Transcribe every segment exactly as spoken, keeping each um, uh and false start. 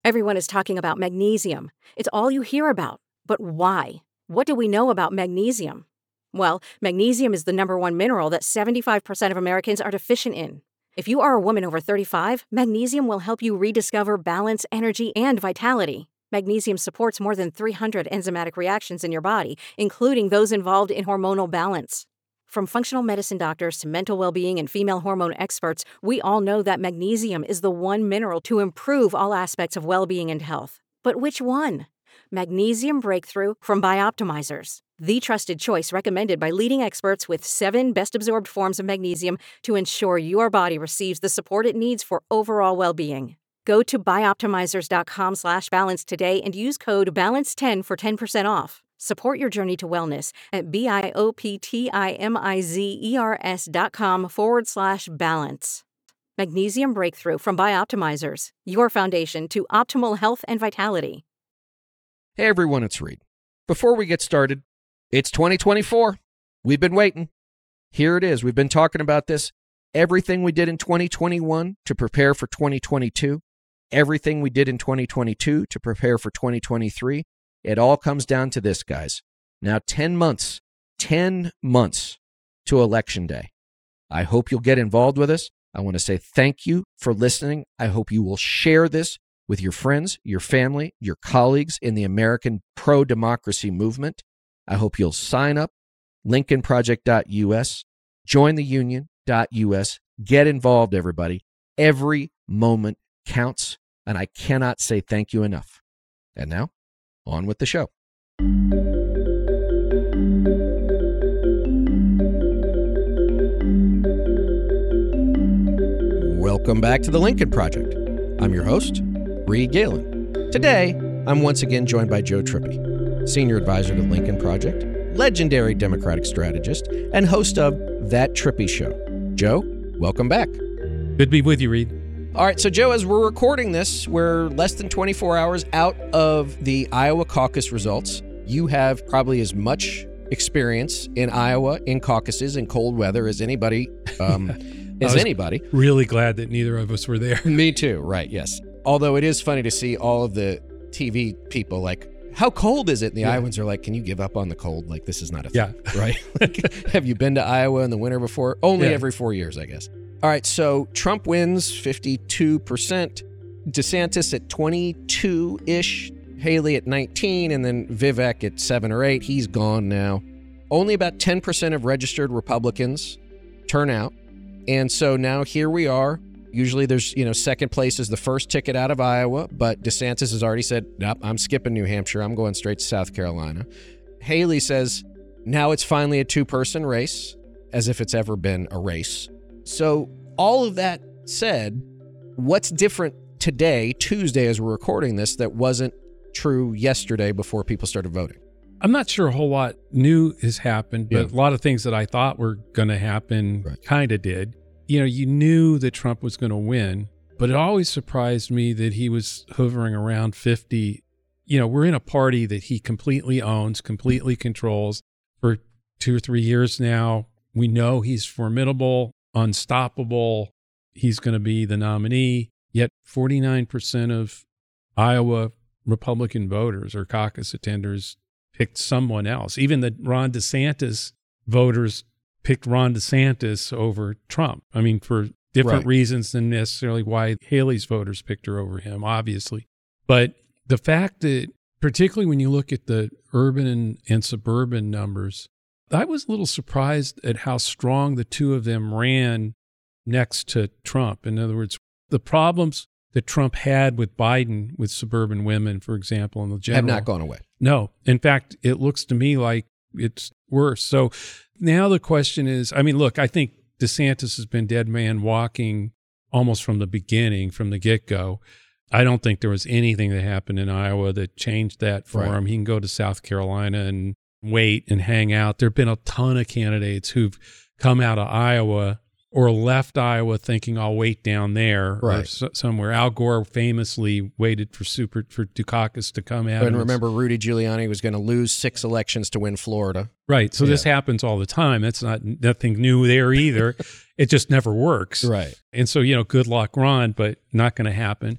Everyone is talking about magnesium. It's all you hear about. But why? What do we know about magnesium? Well, magnesium is the number one mineral that seventy-five percent of Americans are deficient in. If you are a woman over thirty-five, magnesium will help you rediscover balance, energy, and vitality. Magnesium supports more than three hundred enzymatic reactions in your body, including those involved in hormonal balance. From functional medicine doctors to mental well-being and female hormone experts, we all know that magnesium is the one mineral to improve all aspects of well-being and health. But which one? Magnesium Breakthrough from Bioptimizers, the trusted choice recommended by leading experts with seven best-absorbed forms of magnesium to ensure your body receives the support it needs for overall well-being. Go to bioptimizers.com slash balance today and use code balance ten for ten percent off. Support your journey to wellness at B-I-O-P-T-I-M-I-Z-E-R-S dot com forward slash balance. Magnesium Breakthrough from Bioptimizers, your foundation to optimal health and vitality. Hey everyone, it's Reed. Before we get started, it's twenty twenty-four. We've been waiting. Here it is. We've been talking about this. Everything we did in twenty twenty-one to prepare for twenty twenty-two. Everything we did in twenty twenty-two to prepare for twenty twenty-three. It all comes down to this, guys. Now, ten months, ten months to Election Day. I hope you'll get involved with us. I want to say thank you for listening. I hope you will share this with your friends, your family, your colleagues in the American pro-democracy movement. I hope you'll sign up, lincoln project dot U S, join the union dot U S, get involved, everybody. Every moment counts, and I cannot say thank you enough. And now, on with the show. Welcome back to the Lincoln Project. I'm your host, Reed Galen. Today, I'm once again joined by Joe Trippi, Senior Advisor to the Lincoln Project, legendary Democratic strategist, and host of That Trippi Show. Joe, welcome back. Good to be with you, Reed. All right, so Joe, as we're recording this, we're less than twenty-four hours out of the Iowa caucus results. You have probably as much experience in Iowa, in caucuses, in cold weather as anybody, um, as anybody. Really glad that neither of us were there. Me too, right, yes. Although it is funny to see all of the T V people like, how cold is it? And the yeah. Iowans are like, can you give up on the cold? Like, this is not a thing, yeah. right? Like, have you been to Iowa in the winter before? Only yeah. every four years, I guess. All right, so Trump wins fifty-two percent, DeSantis at twenty-two-ish, Haley at nineteen, and then Vivek at seven or eight. He's gone now. Only about ten percent of registered Republicans turn out. And so now here we are. Usually there's, you know, second place is the first ticket out of Iowa, but DeSantis has already said, nope, I'm skipping New Hampshire. I'm going straight to South Carolina. Haley says, now it's finally a two-person race, as if it's ever been a race. So all of that said, what's different today, Tuesday, as we're recording this, that wasn't true yesterday before people started voting? I'm not sure a whole lot new has happened, but Yeah. a lot of things that I thought were going to happen Right. kind of did. You know, you knew that Trump was going to win, but it always surprised me that he was hovering around fifty. You know, we're in a party that he completely owns, completely controls for two or three years now. We know he's formidable, unstoppable. He's going to be the nominee. Yet forty-nine percent of Iowa Republican voters or caucus attenders picked someone else. Even the Ron DeSantis voters picked Ron DeSantis over Trump. I mean, for different Right. reasons than necessarily why Haley's voters picked her over him, obviously. But the fact that, particularly when you look at the urban and, and suburban numbers, I was a little surprised at how strong the two of them ran next to Trump. In other words, the problems that Trump had with Biden, with suburban women, for example, in the general, Have not gone away. No. In fact, it looks to me like it's worse. So now the question is, I mean, look, I think DeSantis has been dead man walking almost from the beginning, from the get-go. I don't think there was anything that happened in Iowa that changed that for Right. him. He can go to South Carolina and wait and hang out. There have been a ton of candidates who've come out of Iowa or left Iowa thinking I'll wait down there or Right. s- somewhere. Al Gore famously waited for super for Dukakis to come out. And was- remember, Rudy Giuliani was going to lose six elections to win Florida. Right. So this Yeah. happens all the time. That's not nothing new there either. It just never works. Right. And so, you know, good luck, Ron, but not going to happen.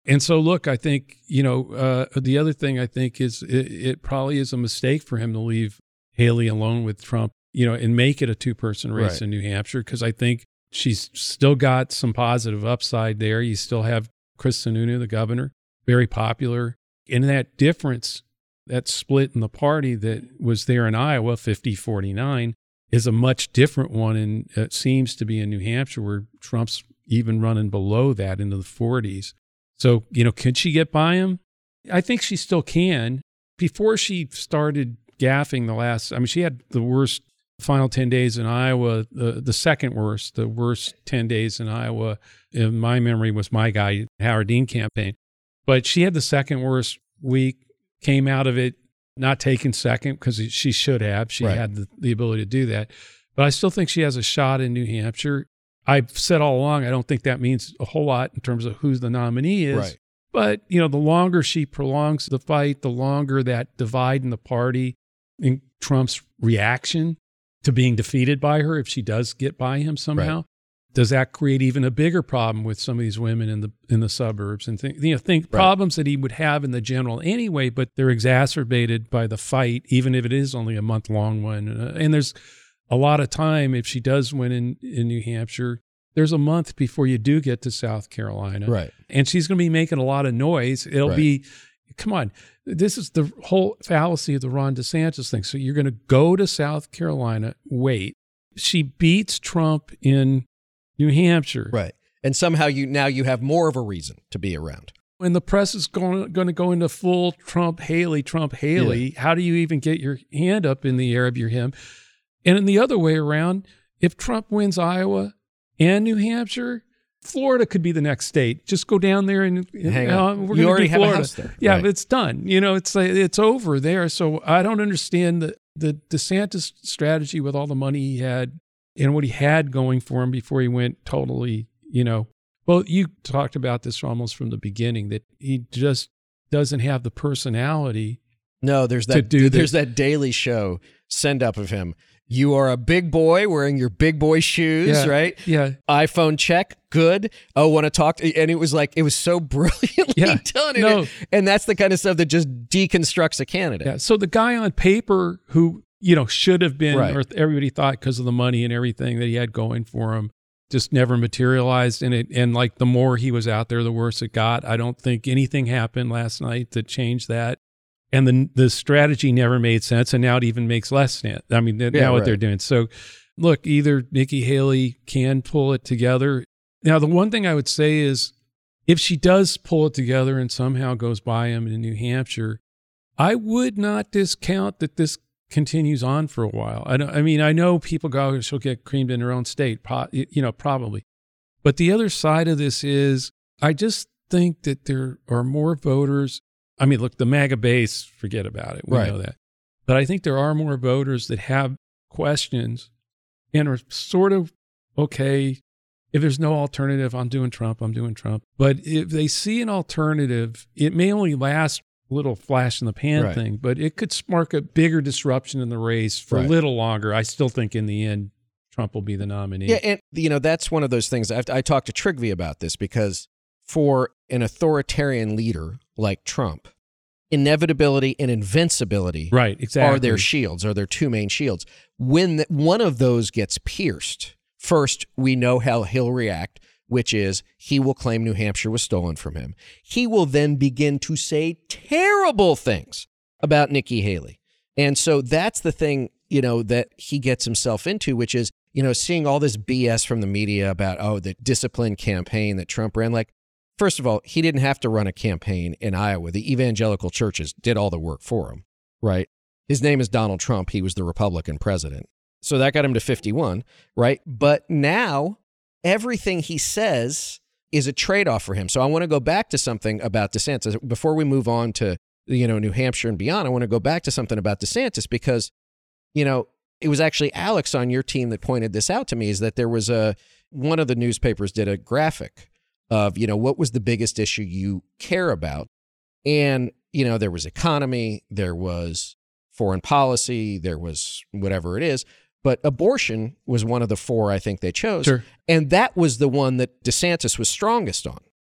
And so, look, I think, you know, uh, the other thing I think is it, it probably is a mistake for him to leave Haley alone with Trump, you know, and make it a two-person race Right. in New Hampshire, because I think she's still got some positive upside there. You still have Chris Sununu, the governor, very popular. And that difference, that split in the party that was there in Iowa, fifty forty-nine, is a much different one, and it seems to be in New Hampshire, where Trump's even running below that into the forties. So, you know, could she get by him? I think she still can. Before she started gaffing the last, I mean, she had the worst final ten days in Iowa, the, the second worst, the worst ten days in Iowa, in my memory, was my guy, Howard Dean campaign. But she had the second worst week, came out of it not taking second, because she should have. She Right. had the, the ability to do that. But I still think she has a shot in New Hampshire. I've said all along, I don't think that means a whole lot in terms of who the nominee is. Right. But, you know, the longer she prolongs the fight, the longer that divide in the party and Trump's reaction to being defeated by her, if she does get by him somehow, Right. does that create even a bigger problem with some of these women in the in the suburbs and think, you know, think Right. problems that he would have in the general anyway, but they're exacerbated by the fight, even if it is only a month long one. Uh, and there's a lot of time, if she does win in, in New Hampshire, there's a month before you do get to South Carolina. Right. And she's going to be making a lot of noise. It'll Right. be, come on, this is the whole fallacy of the Ron DeSantis thing. So you're going to go to South Carolina, wait. She beats Trump in New Hampshire. Right. And somehow you now you have more of a reason to be around. When the press is going, going to go into full Trump, Haley, Trump, Haley, how do you even get your hand up in the air of your hymn? And in the other way around, if Trump wins Iowa and New Hampshire, Florida could be the next state. Just go down there and, and Hang uh, on. we're You gonna already do have a Florida. house there. Yeah, Right. but it's done. You know, it's like, it's over there. So I don't understand the the DeSantis strategy with all the money he had and what he had going for him before he went totally, you know. Well, you talked about this almost from the beginning, that he just doesn't have the personality. No, there's To that do there's the- that Daily Show send up of him. You are a big boy wearing your big boy shoes, Yeah. right? Yeah. iPhone check, good. Oh, want to talk? To, and it was like, it was so brilliantly Yeah. done. And, No. it- and that's the kind of stuff that just deconstructs a candidate. Yeah. So the guy on paper who, you know, should have been, Right. or everybody thought because of the money and everything that he had going for him, just never materialized in it. And like the more he was out there, the worse it got. I don't think anything happened last night that changed that. And the the strategy never made sense. And now it even makes less sense. I mean, now Yeah, what right. they're doing. So look, either Nikki Haley can pull it together. Now, the one thing I would say is if she does pull it together and somehow goes by him in New Hampshire, I would not discount that this continues on for a while. I don't, I mean, I know people go, oh, she'll get creamed in her own state, pro- you know, probably. But the other side of this is I just think that there are more voters. I mean, look, the MAGA base, forget about it. We Right. know that. But I think there are more voters that have questions and are sort of, okay, if there's no alternative, I'm doing Trump, I'm doing Trump. But if they see an alternative, it may only last a little flash in the pan Right. thing, but it could spark a bigger disruption in the race for Right. a little longer. I still think in the end, Trump will be the nominee. Yeah, and you know that's one of those things. I've, I talked to Trigvi about this because for an authoritarian leader like Trump, inevitability and invincibility Right, exactly. are their shields, are their two main shields. When the, one of those gets pierced, first we know how he'll react, which is he will claim New Hampshire was stolen from him. He will then begin to say terrible things about Nikki Haley. And so that's the thing, you know, that he gets himself into, which is, you know, seeing all this B S from the media about, oh, the disciplined campaign that Trump ran. Like, first of all, he didn't have to run a campaign in Iowa. The evangelical churches did all the work for him, right? His name is Donald Trump. He was the Republican president. So that got him to fifty-one, right? But now everything he says is a trade-off for him. So I want to go back to something about DeSantis. Before we move on to, you know, New Hampshire and beyond, I want to go back to something about DeSantis because, you know, it was actually Alex on your team that pointed this out to me, is that there was a, one of the newspapers did a graphic of, you know, what was the biggest issue you care about? And, you know, there was economy, there was foreign policy, there was whatever it is. But abortion was one of the four I think they chose. Sure. And that was the one that DeSantis was strongest on,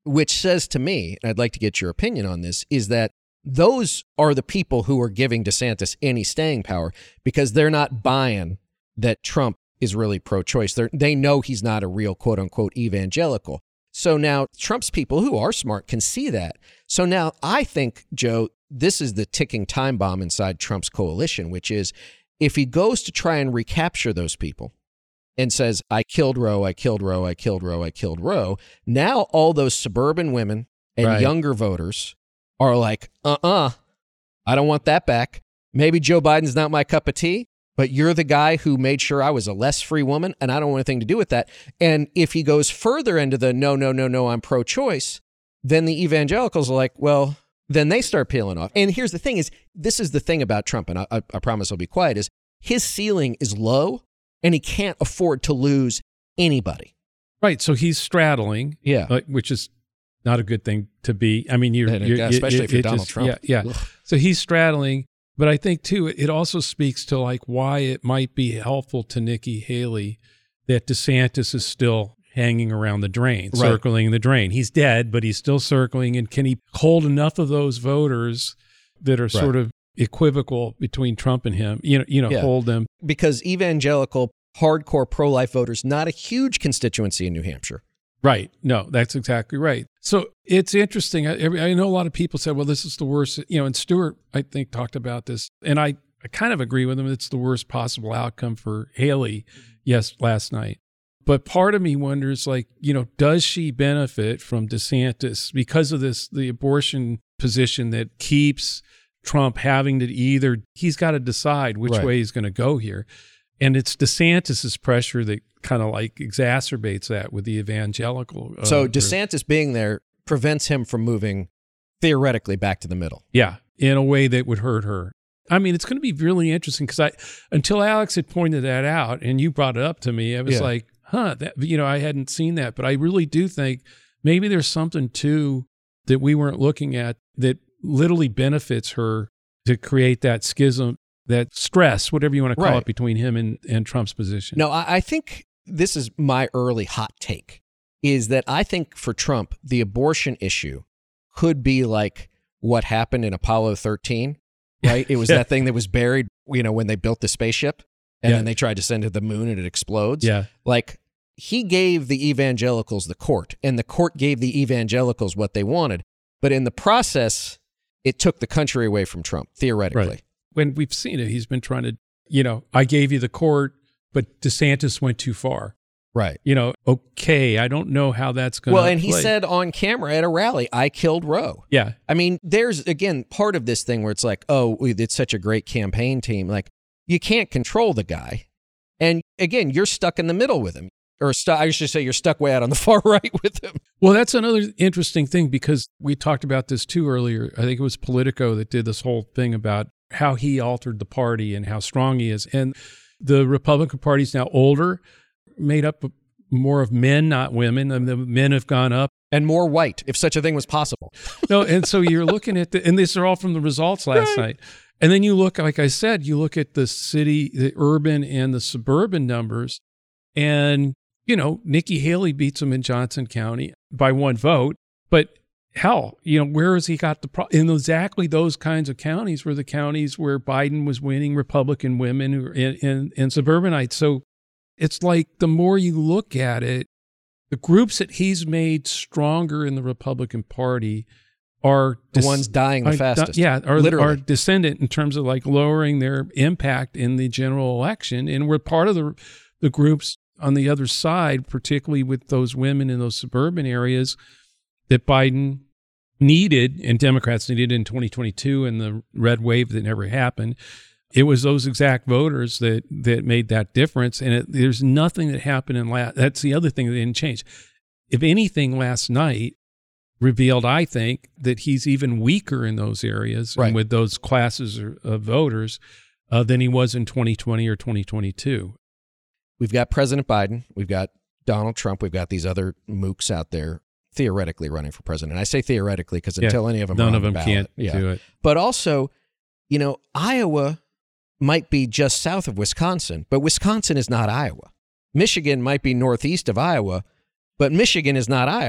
which says to me, and I'd like to get your opinion on this, is that those are the people who are giving DeSantis any staying power because they're not buying that Trump is really pro-choice. They're, they know he's not a real quote-unquote evangelical. So now Trump's people who are smart can see that. So now I think, Joe, this is the ticking time bomb inside Trump's coalition, which is if he goes to try and recapture those people and says, I killed Roe, I killed Roe, I killed Roe, I killed Roe, now all those suburban women and right. younger voters are like, uh-uh, I don't want that back. Maybe Joe Biden's not my cup of tea, but you're the guy who made sure I was a less free woman, and I don't want anything to do with that. And if he goes further into the no, no, no, no, I'm pro-choice, then the evangelicals are like, well, then they start peeling off. And here's the thing is, this is the thing about Trump, and I, I, I promise I'll be quiet, is his ceiling is low, and he can't afford to lose anybody. Right, so he's straddling, yeah, uh, which is not a good thing to be. I mean, you're, you're especially you, if you're Donald just, Trump. Yeah, yeah. So he's straddling, but I think too, it also speaks to like why it might be helpful to Nikki Haley that DeSantis is still hanging around the drain, right. circling the drain. He's dead, but he's still circling, and can he hold enough of those voters that are right. sort of equivocal between Trump and him? You know, you know, yeah. hold them because evangelical, hardcore pro-life voters, not a huge constituency in New Hampshire. Right. No, that's exactly right. So it's interesting. I, I know a lot of people said, well, this is the worst, you know, and Stewart, I think, talked about this. And I, I kind of agree with him. It's the worst possible outcome for Haley, yes, last night. But part of me wonders, like, you know, does she benefit from DeSantis because of this, the abortion position that keeps Trump having to either, he's got to decide which right. way he's going to go here. And it's DeSantis's pressure that kind of like exacerbates that with the evangelical. Uh, so DeSantis group. being there prevents him from moving theoretically back to the middle. Yeah, in a way that would hurt her. I mean, it's going to be really interesting because I, until Alex had pointed that out and you brought it up to me, I was yeah. like, huh, that, you know, I hadn't seen that. But I really do think maybe there's something too that we weren't looking at that literally benefits her to create that schism, that stress, whatever you want to call right. it, between him and, and Trump's position. No, I, I think this is my early hot take, is that I think for Trump, the abortion issue could be like what happened in Apollo thirteen, right? It was yeah. that thing that was buried, you know, when they built the spaceship and yeah. then they tried to send it to the moon and it explodes. Yeah. Like he gave the evangelicals the court and the court gave the evangelicals what they wanted. But in the process, it took the country away from Trump, theoretically. Right. When we've seen it, he's been trying to, you know, I gave you the court, but DeSantis went too far. Right. You know, okay, I don't know how that's going to Well, and play. he said on camera at a rally, I killed Roe. Yeah. I mean, there's, again, part of this thing where it's like, oh, it's such a great campaign team. Like, you can't control the guy. And again, you're stuck in the middle with him. Or stu- I should say you're stuck way out on the far right with him. Well, that's another interesting thing because we talked about this too earlier. I think it was Politico that did this whole thing about how he altered the party and how strong he is. And the Republican Party is now older, made up more of men, not women. And the men have gone up. And more white, if such a thing was possible. No, and so you're looking at the, and these are all from the results last right. night. And then you look, like I said, you look at the city, the urban and the suburban numbers. And, you know, Nikki Haley beats him in Johnson County by one vote. But hell, you know, where has he got the pro- in exactly those kinds of counties were the counties where Biden was winning Republican women and, and, and suburbanites. So it's like the more you look at it, the groups that he's made stronger in the Republican Party are the dis- ones dying the are, fastest. Yeah, are, Literally. are descendant in terms of like lowering their impact in the general election. And we're part of the the groups on the other side, particularly with those women in those suburban areas that Biden needed and Democrats needed in twenty twenty-two and the red wave that never happened. It was those exact voters that that made that difference. And it, there's nothing that happened in last. That's the other thing that didn't change. If anything, last night revealed, I think, that he's even weaker in those areas right. and with those classes of voters uh, than he was in twenty twenty or twenty twenty-two. We've got President Biden. We've got Donald Trump. We've got these other mooks out there theoretically running for president. I say theoretically because until yeah, any of them none are on of them the can't yeah. do it. But also, you know, Iowa might be just south of Wisconsin, but Wisconsin is not Iowa. Michigan might be northeast of Iowa, but Michigan is not Iowa.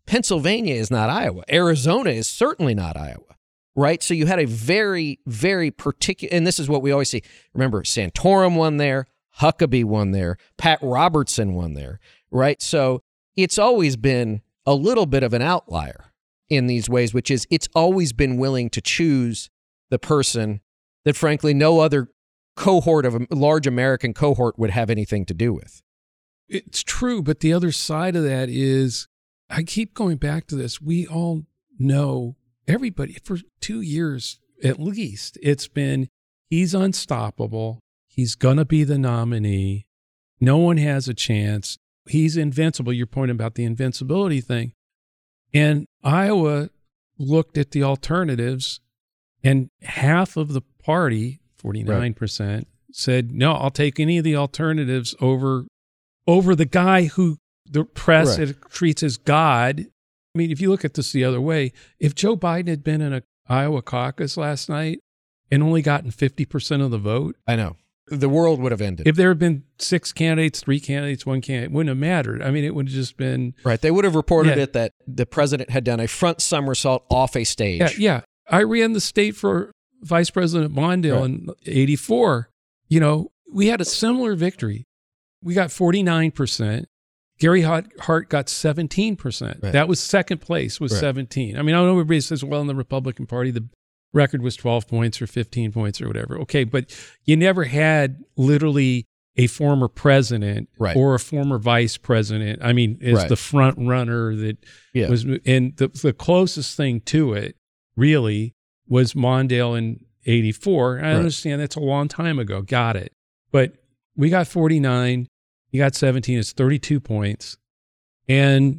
Pennsylvania is not Iowa. Arizona is certainly not Iowa, right? So you had a very, very particular, and this is what we always see. Remember, Santorum won there, Huckabee won there, Pat Robertson won there, right? So it's always been a little bit of an outlier in these ways, which is it's always been willing to choose the person that, frankly, no other cohort of a large American cohort would have anything to do with. It's true, but the other side of that is, I keep going back to this. We all know, everybody, for two years at least, it's been, he's unstoppable. He's going to be the nominee. No one has a chance. He's invincible. Your point about the invincibility thing. And Iowa looked at the alternatives, and half of the party, forty-nine percent, right, said, no, I'll take any of the alternatives over over the guy who the press right. treats as God. I mean, if you look at this the other way, if Joe Biden had been in an Iowa caucus last night and only gotten fifty percent of the vote, I know, the world would have ended. If there had been six candidates, three candidates, one candidate, it wouldn't have mattered. I mean, it would have just been... Right. They would have reported yeah. it that the president had done a front somersault off a stage. Yeah, yeah. I ran the state for Vice President Mondale right. in eighty-four. You know, we had a similar victory. We got forty-nine percent. Gary Hart got seventeen percent. Right. That was second place, was right. seventeen. I mean, I know everybody says, well, in the Republican Party, the record was twelve points or fifteen points or whatever. Okay, but you never had literally a former president right. or a former vice president, I mean, as right. the front runner that yeah. was, and the, the closest thing to it really was Mondale in eighty-four. I right. understand that's a long time ago. Got it. But we got forty-nine. You got seventeen. It's thirty-two points. And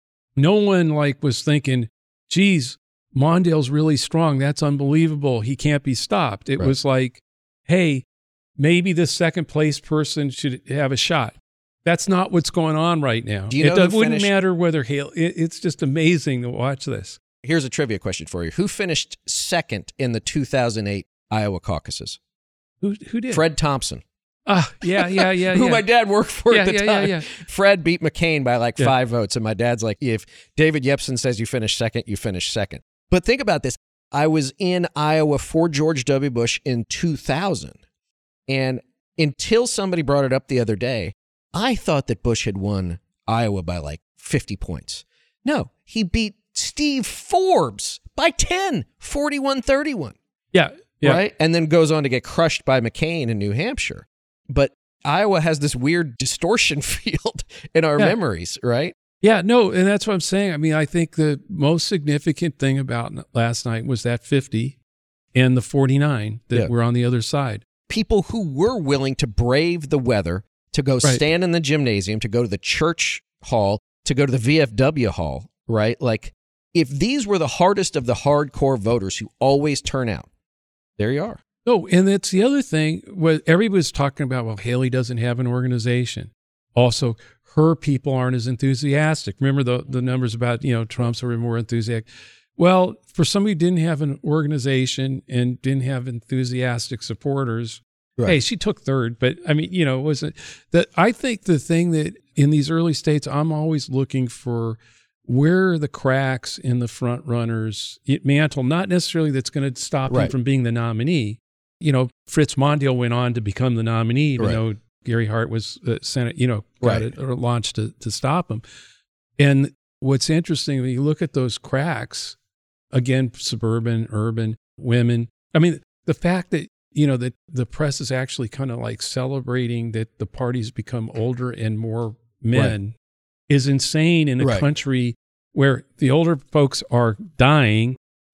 no one like was thinking, geez, Mondale's really strong. That's unbelievable. He can't be stopped. It right. was like, hey, maybe the second place person should have a shot. That's not what's going on right now. Do you know it does, wouldn't finished- matter whether Haley, it, it's just amazing to watch this. Here's a trivia question for you. Who finished second in the two thousand eight Iowa caucuses? Who who did? Fred Thompson. Ah, yeah, yeah, yeah. Who yeah. my dad worked for yeah, at the yeah, time. Yeah, yeah. Fred beat McCain by like yeah. five votes. And my dad's like, if David Yepsen says you finish second, you finish second. But think about this. I was in Iowa for George W. Bush in two thousand. And until somebody brought it up the other day, I thought that Bush had won Iowa by like fifty points. No, he beat Steve Forbes by ten, forty-one thirty-one. Yeah, yeah. Right? And then goes on to get crushed by McCain in New Hampshire. But Iowa has this weird distortion field in our yeah. memories, right? Yeah, no, and that's what I'm saying. I mean, I think the most significant thing about last night was that fifty and the forty-nine that yeah. were on the other side. People who were willing to brave the weather, to go right. stand in the gymnasium, to go to the church hall, to go to the V F W hall, right? Like, if these were the hardest of the hardcore voters who always turn out, there you are. Oh, and that's the other thing. What everybody's talking about, well, Haley doesn't have an organization. Also, her people aren't as enthusiastic. Remember the the numbers about, you know, Trump's are more enthusiastic. Well, for somebody who didn't have an organization and didn't have enthusiastic supporters, right. hey, she took third. But I mean, you know, it wasn't that. I think the thing that in these early states, I'm always looking for where are the cracks in the front runners' mantle, not necessarily that's going to stop right. him from being the nominee. You know, Fritz Mondale went on to become the nominee, even right. though Gary Hart was uh, Senate, you know, got right. it or launched to, to stop him. And what's interesting, when you look at those cracks, again, suburban, urban, women, I mean, the fact that, you know, that the press is actually kind of like celebrating that the party's become older and more men right. is insane in a right. country where the older folks are dying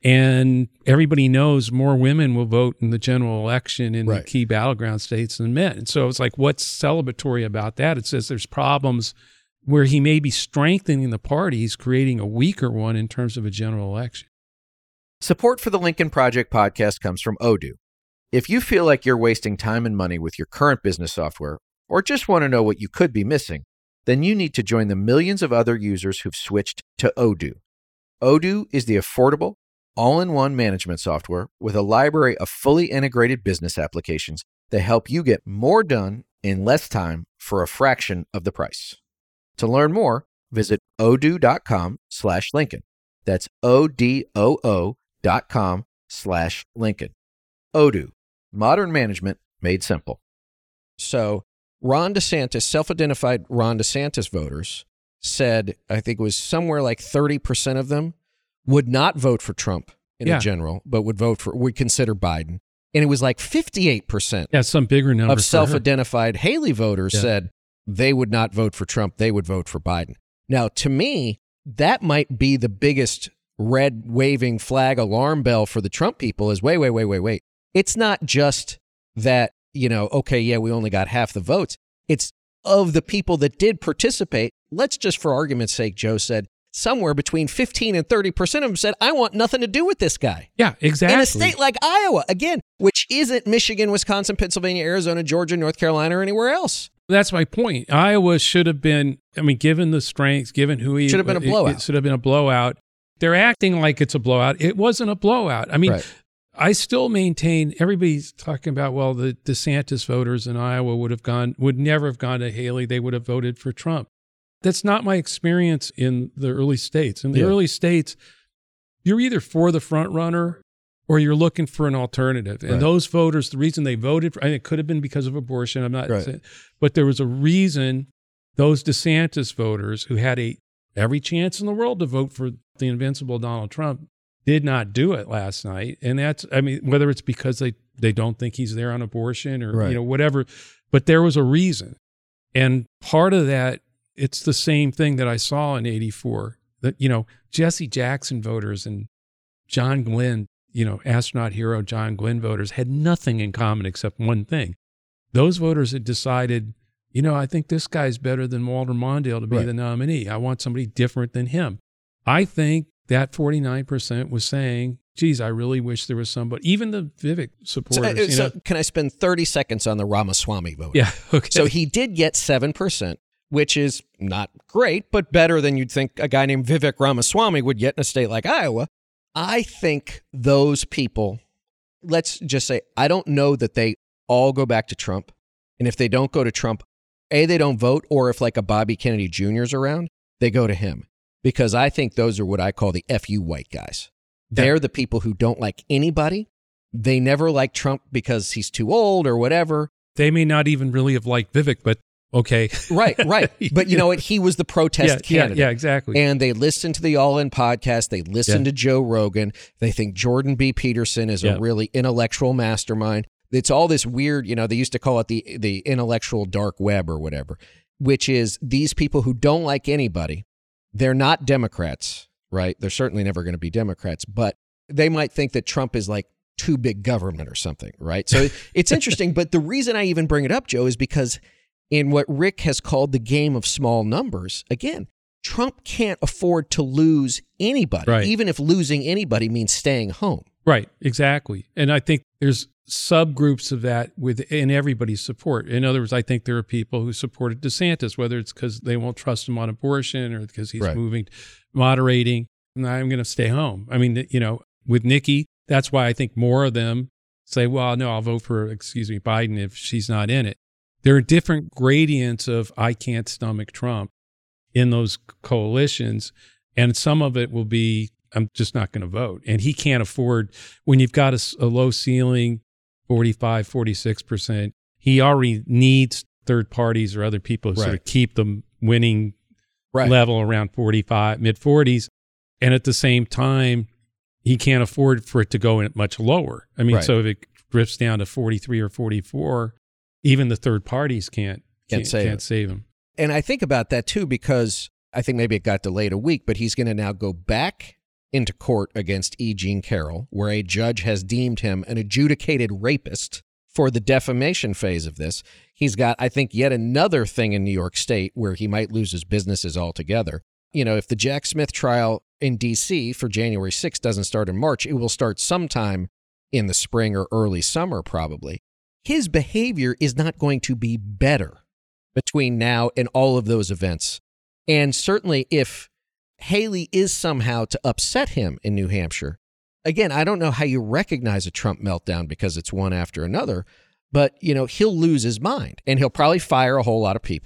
and everybody knows more women will vote in the general election in right. the key battleground states than men. And so it's like, what's celebratory about that? It says there's problems where he may be strengthening the party. He's creating a weaker one in terms of a general election. Support for the Lincoln Project podcast comes from Odoo. If you feel like you're wasting time and money with your current business software, or just want to know what you could be missing, then you need to join the millions of other users who've switched to Odoo. Odoo is the affordable, all-in-one management software with a library of fully integrated business applications that help you get more done in less time for a fraction of the price. To learn more, visit odoo.com slash Lincoln. That's O-D-O-O dot com slash Lincoln. Odoo, modern management made simple. So Ron DeSantis, self-identified Ron DeSantis voters said, I think it was somewhere like thirty percent of them would not vote for Trump in yeah. a general, but would vote for, would consider Biden. And it was like fifty-eight percent yeah, some bigger number of self-identified Haley voters yeah. said they would not vote for Trump. They would vote for Biden. Now, to me, that might be the biggest red waving flag alarm bell for the Trump people is wait, wait, wait, wait, wait. It's not just that, you know, okay, yeah, we only got half the votes. It's of the people that did participate. Let's just, for argument's sake, Joe said, somewhere between fifteen and thirty percent of them said, I want nothing to do with this guy. Yeah, exactly. In a state like Iowa, again, which isn't Michigan, Wisconsin, Pennsylvania, Arizona, Georgia, North Carolina, or anywhere else. That's my point. Iowa should have been, I mean, given the strengths, given who he... Should have been a blowout. It, it should have been a blowout. They're acting like it's a blowout. It wasn't a blowout. I mean, right. I still maintain, everybody's talking about, well, the DeSantis voters in Iowa would have gone, would never have gone to Haley. They would have voted for Trump. That's not my experience in the early states. In the yeah. early states, you're either for the front runner or you're looking for an alternative. And right. those voters, the reason they voted for, I mean, it could have been because of abortion. I'm not right. saying, but there was a reason those DeSantis voters who had a every chance in the world to vote for the invincible Donald Trump did not do it last night. And that's, I mean, whether it's because they, they don't think he's there on abortion or, right. you know, whatever, but there was a reason. And part of that, it's the same thing that I saw in eighty-four, that, you know, Jesse Jackson voters and John Glenn, you know, astronaut hero John Glenn voters had nothing in common except one thing. Those voters had decided, you know, I think this guy's better than Walter Mondale to be right. the nominee. I want somebody different than him. I think that forty-nine percent was saying, geez, I really wish there was somebody, even the Vivek supporters. So, you so know? Can I spend thirty seconds on the Ramaswamy vote? Yeah, okay. So he did get seven percent, which is not great, but better than you'd think a guy named Vivek Ramaswamy would get in a state like Iowa. I think those people, let's just say, I don't know that they all go back to Trump. And if they don't go to Trump, A, they don't vote, or if like a Bobby Kennedy Junior is around, they go to him. Because I think those are what I call the F U white guys. They're the people who don't like anybody. They never like Trump because he's too old or whatever. They may not even really have liked Vivek, but okay. Right, right. But you know what? He was the protest yeah, candidate. Yeah, yeah, exactly. And they listen to the All In podcast. They listen yeah. to Joe Rogan. They think Jordan B. Peterson is yeah. a really intellectual mastermind. It's all this weird, you know, they used to call it the the intellectual dark web or whatever, which is these people who don't like anybody. They're not Democrats, right? They're certainly never going to be Democrats, but they might think that Trump is like too big government or something, right? So it's interesting. But the reason I even bring it up, Joe, is because in what Rick has called the game of small numbers, again, Trump can't afford to lose anybody, right. even if losing anybody means staying home. Right, exactly. And I think there's subgroups of that within everybody's support. In other words, I think there are people who supported DeSantis, whether it's because they won't trust him on abortion or because he's right. moving, moderating, and I'm going to stay home. I mean, you know, with Nikki, that's why I think more of them say, well, no, I'll vote for, excuse me, Biden if she's not in it. There are different gradients of I can't stomach Trump in those coalitions, and some of it will be, I'm just not going to vote. And he can't afford, when you've got a, a low ceiling, forty-five, forty-six percent, he already needs third parties or other people to right. sort of keep the winning right. level around forty-five, mid forties. And at the same time, he can't afford for it to go in much lower. I mean, right. so if it drifts down to forty-three or forty-four, even the third parties can't, can't, can't, save, can't save him. And I think about that too, because I think maybe it got delayed a week, but he's going to now go back into court against E. Jean Carroll, where a judge has deemed him an adjudicated rapist for the defamation phase of this. He's got, I think, yet another thing in New York State where he might lose his businesses altogether. You know, if the Jack Smith trial in D C for January sixth doesn't start in March, it will start sometime in the spring or early summer, probably. His behavior is not going to be better between now and all of those events. And certainly if Haley is somehow to upset him in New Hampshire, again, I don't know how you recognize a Trump meltdown because it's one after another, but, you know, he'll lose his mind and he'll probably fire a whole lot of people.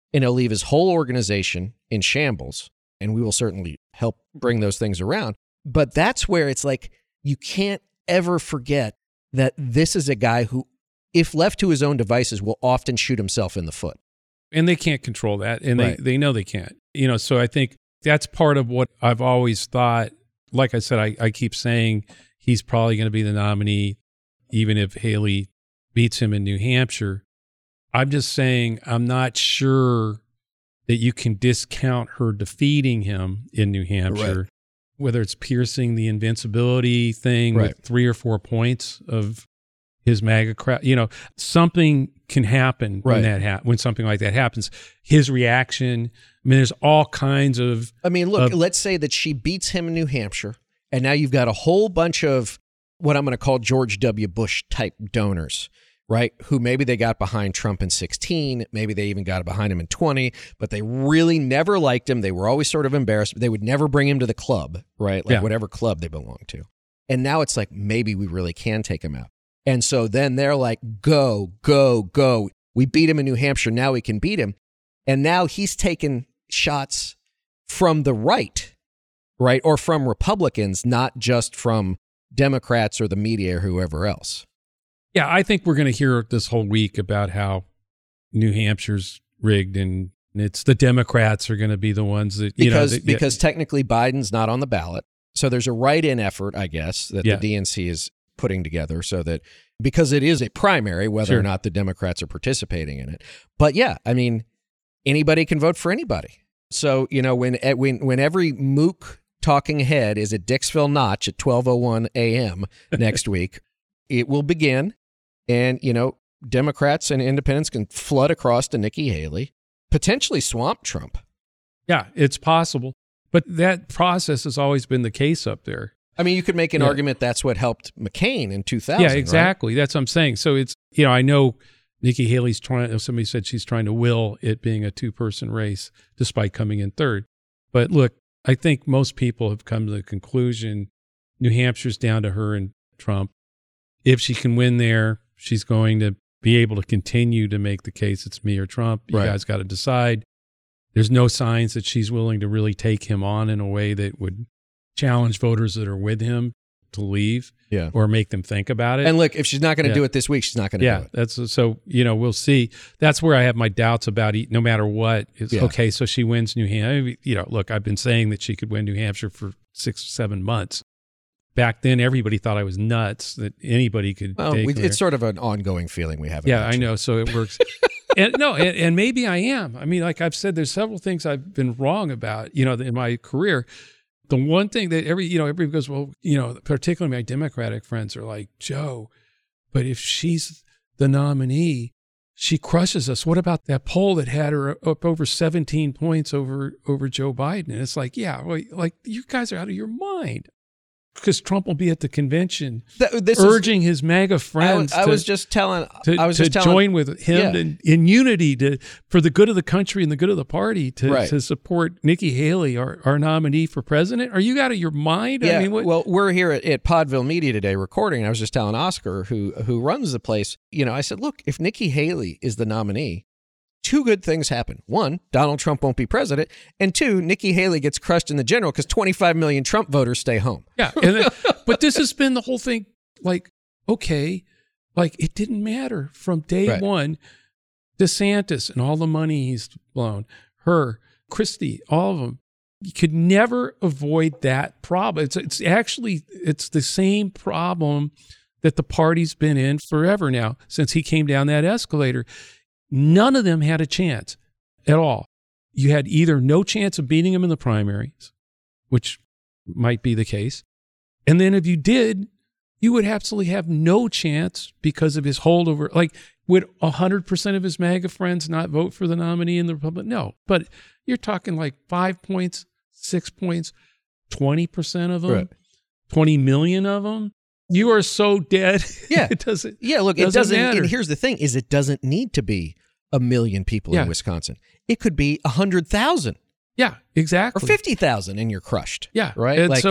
and he'll leave his whole organization in shambles. And we will certainly help bring those things around. But that's where it's like, you can't ever forget that this is a guy who, if left to his own devices, will often shoot himself in the foot. And they can't control that. And Right. they, they know they can't. You know, so I think that's part of what I've always thought. Like I said, I, I keep saying he's probably going to be the nominee, even if Haley beats him in New Hampshire. I'm just saying I'm not sure that you can discount her defeating him in New Hampshire, Right. whether it's piercing the invincibility thing Right. with three or four points of his MAGA crowd. You know, something can happen Right. when that ha- when something like that happens. His reaction. I mean, there's all kinds of. I mean, look, Uh, let's say that she beats him in New Hampshire, and now you've got a whole bunch of what I'm going to call George W. Bush type donors, right? Who maybe they got behind Trump in sixteen, maybe they even got behind him in twenty, but they really never liked him. They were always sort of embarrassed. They would never bring him to the club, right? Like Yeah. whatever club they belong to. And now it's like, maybe we really can take him out. And so then they're like, go, go, go. We beat him in New Hampshire. Now we can beat him. And now he's taken shots from the right, right? Or from Republicans, not just from Democrats or the media or whoever else. Yeah, I think we're going to hear this whole week about how New Hampshire's rigged and it's the Democrats are going to be the ones that, you Because know. That, because technically Biden's not on the ballot. So there's a write-in effort, I guess, that Yeah. the D N C is putting together so that, because it is a primary, whether Sure. or not the Democrats are participating in it. But yeah, I mean, anybody can vote for anybody. So, you know, when when when every mook talking head is at Dixville Notch at twelve oh one a.m. next week, it will begin. And, you know, Democrats and independents can flood across to Nikki Haley, potentially swamp Trump. Yeah, it's possible. But that process has always been the case up there. I mean, you could make an Yeah. argument that's what helped McCain in two thousand. Yeah, exactly. That's what I'm saying. So it's, you know, I know Nikki Haley's trying, somebody said she's trying to will it being a two-person race despite coming in third. But look, I think most people have come to the conclusion New Hampshire's down to her and Trump. If she can win there, she's going to be able to continue to make the case it's me or Trump. You Right. guys got to decide. There's no signs that she's willing to really take him on in a way that would challenge voters that are with him to leave Yeah. or make them think about it. And look, if she's not going to Yeah. do it this week, she's not going to yeah, do it. that's so, you know, we'll see. That's where I have my doubts about it, no matter what. It's Yeah. okay, so she wins New Hampshire. You know, look, I've been saying that she could win New Hampshire for six or seven months. Back then, everybody thought I was nuts that anybody could Well, take we, her. it's sort of an ongoing feeling we have. Yeah, about I you. know. So it works. and no, and, and maybe I am. I mean, like I've said, there's several things I've been wrong about, you know, in my career. The one thing that every, you know, everybody goes, well, you know, particularly my Democratic friends are like, Joe, but if she's the nominee, she crushes us. What about that poll that had her up over seventeen points over, over Joe Biden? And it's like, yeah, well, like you guys are out of your mind. Because Trump will be at the convention Th- this is- urging his MAGA I, friends I to, was just telling. to, I was to just telling. join with him Yeah. in, in unity to for the good of the country and the good of the party to, Right. to support Nikki Haley, our, our nominee for president. Are you out of your mind? Yeah, I mean, what, well, we're here at, at Podville Media today recording. And I was just telling Oscar, who who runs the place, you know, I said, look, if Nikki Haley is the nominee, two good things happen. One, Donald Trump won't be president. And two, Nikki Haley gets crushed in the general because twenty-five million Trump voters stay home. yeah. And then, but this has been the whole thing. Like, okay, like it didn't matter from day Right. one. DeSantis and all the money he's blown, her, Christie, all of them. You could never avoid that problem. It's it's actually it's the same problem that the party's been in forever now since he came down that escalator. None of them had a chance at all. You had either no chance of beating him in the primaries, which might be the case, and then if you did, you would absolutely have no chance because of his holdover. Like, would one hundred percent of his MAGA friends not vote for the nominee in the Republic? No, but you're talking like five points, six points, twenty percent of them, Right. twenty million of them. You are so dead. Yeah. it doesn't. Yeah, look, it Doesn't doesn't. matter. And here's the thing: is it doesn't need to be a million people Yeah. in Wisconsin. It could be a hundred thousand Yeah, or exactly. fifty thousand, and you're crushed. Yeah, right. And Like- so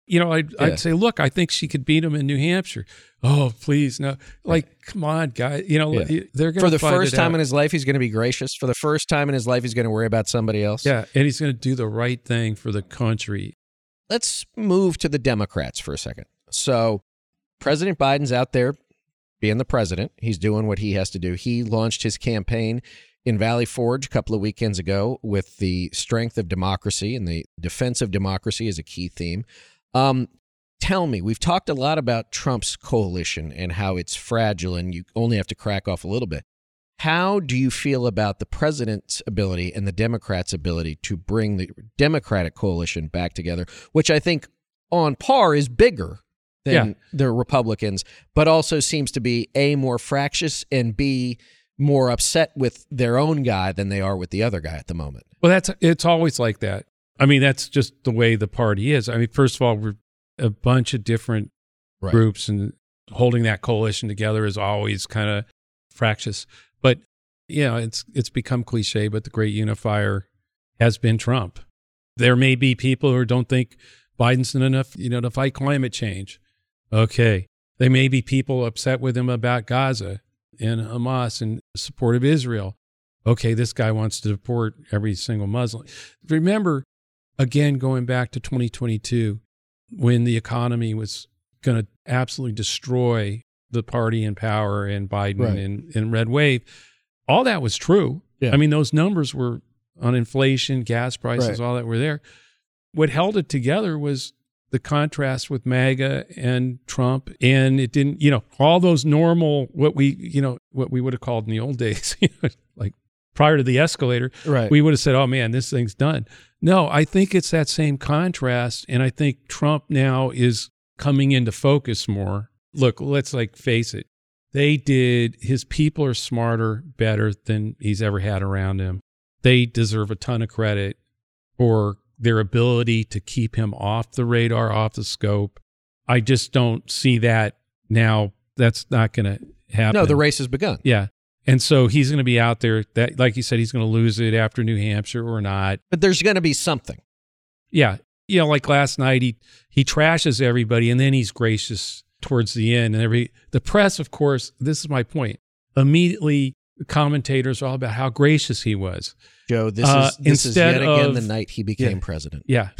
You know, I'd, Yeah. I'd say, look, I think she could beat him in New Hampshire. Oh, please, no. Like, come on, guys. You know, Yeah. they're going to For the find first it time out. in his life, he's going to be gracious. For the first time in his life, he's going to worry about somebody else. Yeah, and he's going to do the right thing for the country. Let's move to the Democrats for a second. So President Biden's out there being the president. He's doing what he has to do. He launched his campaign in Valley Forge a couple of weekends ago with the strength of democracy, and the defense of democracy is a key theme. Um, tell me, we've talked a lot about Trump's coalition and how it's fragile and you only have to crack off a little bit. How do you feel about the president's ability and the Democrats' ability to bring the Democratic coalition back together, which I think on par is bigger than Yeah. the Republicans, but also seems to be A, more fractious, and B, more upset with their own guy than they are with the other guy at the moment? Well, that's it's always like that. I mean, that's just the way the party is. I mean, first of all, we're a bunch of different Right. groups, and holding that coalition together is always kind of fractious. But, you know, it's it's become cliche, but the great unifier has been Trump. There may be people who don't think Biden's done enough, you know, to fight climate change. Okay. There may be people upset with him about Gaza and Hamas and support of Israel. Okay, this guy wants to deport every single Muslim. Remember, again, going back to twenty twenty-two, when the economy was going to absolutely destroy the party in power and Biden Right. and, and Red Wave, all that was true. Yeah. I mean, those numbers were on inflation, gas prices, Right. all that were there. What held it together was the contrast with MAGA and Trump, and it didn't, you know, all those normal, what we, you know, what we would have called in the old days, you know, like prior to the escalator, Right. we would have said, oh man, this thing's done. No, I think it's that same contrast, and I think Trump now is coming into focus more. Look, let's like face it. They did, his people are smarter, better than he's ever had around him. They deserve a ton of credit for their ability to keep him off the radar, off the scope. I just don't see that now. That's not going to happen. No, the race has begun. Yeah. And so he's going to be out there. That, like you said, he's going to lose it after New Hampshire or not. But there's going to be something. Yeah. You know, like last night, he, he trashes everybody, and then he's gracious towards the end. And every the press, of course, this is my point, immediately the commentators are all about how gracious he was. Joe, this Uh, is this is yet instead again of- the night he became Yeah. president. Yeah.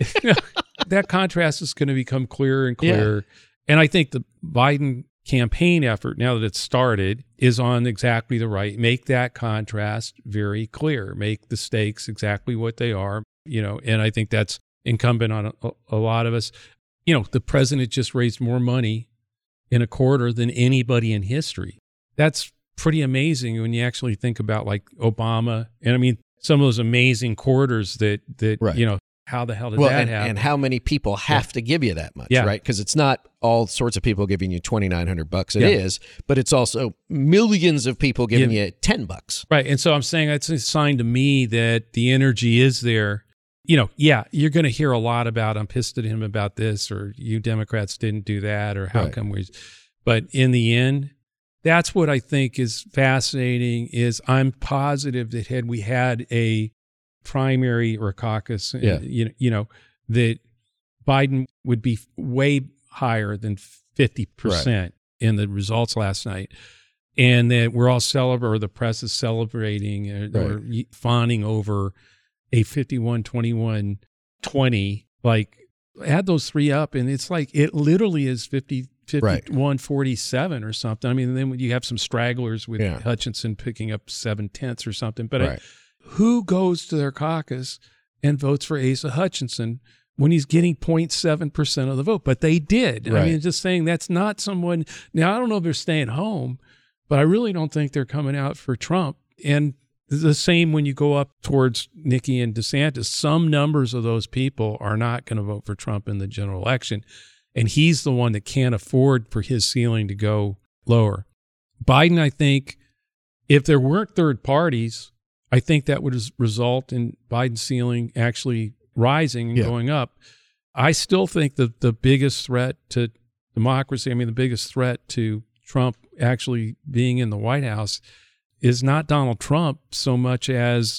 That contrast is going to become clearer and clearer. And I think the Biden campaign effort, now that it's started, is on exactly the right. Make that contrast very clear. Make the stakes exactly what they are, you know, and I think that's incumbent on a, a lot of us. You know, the president just raised more money in a quarter than anybody in history. That's pretty amazing when you actually think about like Obama. And I mean, some of those amazing quarters that, that Right. you know, how the hell did Well, that and, happen? and how many people have to give you that much, Yeah. right? Because it's not all sorts of people giving you twenty-nine hundred bucks. It Yeah. is, but it's also millions of people giving Yeah. you ten bucks. Right. And so I'm saying it's a sign to me that the energy is there. You know, yeah, you're going to hear a lot about, I'm pissed at him about this, or you Democrats didn't do that, or how Right. come we, but in the end, that's what I think is fascinating is I'm positive that had we had a primary or a caucus, Yeah. you know, you know, that Biden would be far higher than fifty percent in the results last night. And that we're all celebrating, or the press is celebrating or, or fawning over a fifty-one twenty-one twenty. Like, add those three up, and it's like, it literally is fifty, fifty-one forty-seven or something. I mean, then you have some stragglers with Yeah. Hutchinson picking up seven tenths or something. But I- Right. who goes to their caucus and votes for Asa Hutchinson when he's getting zero point seven percent of the vote? But they did. I Right. mean, just saying that's not someone. Now, I don't know if they're staying home, but I really don't think they're coming out for Trump. And the same when you go up towards Nikki and DeSantis, some numbers of those people are not going to vote for Trump in the general election. And he's the one that can't afford for his ceiling to go lower. Biden, I think, if there weren't third parties, I think that would result in Biden's ceiling actually rising and Yeah. going up. I still think that the biggest threat to democracy, I mean, the biggest threat to Trump actually being in the White House is not Donald Trump so much as